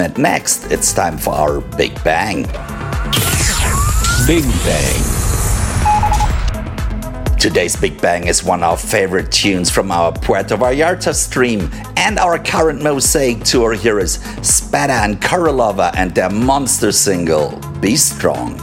And next, it's time for our Big Bang. Big Bang. Today's Big Bang is one of our favorite tunes from our Puerto Vallarta stream, and our current Mosaic tour here is Spada and Karolova and their monster single, Be Strong.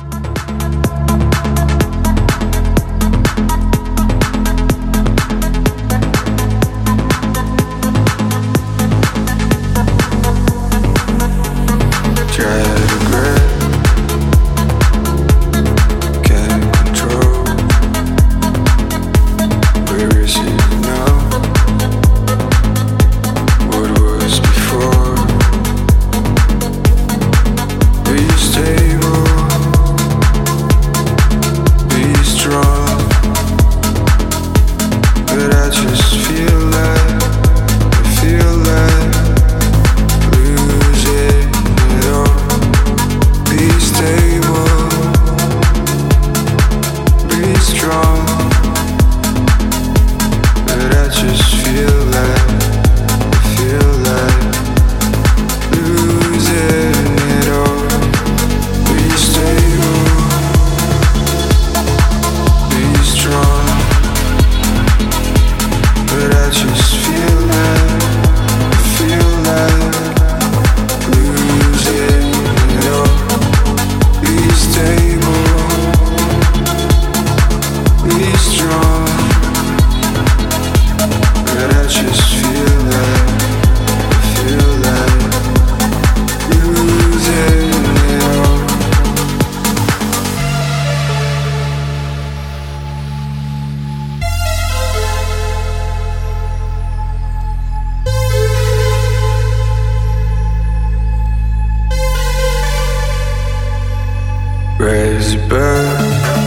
Crazy bird,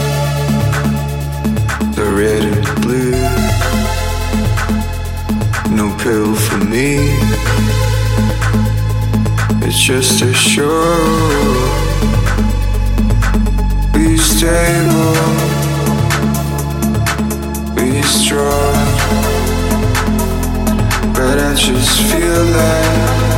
the red and the blue. No pill for me, it's just a show. Be stable, be strong, but I just feel like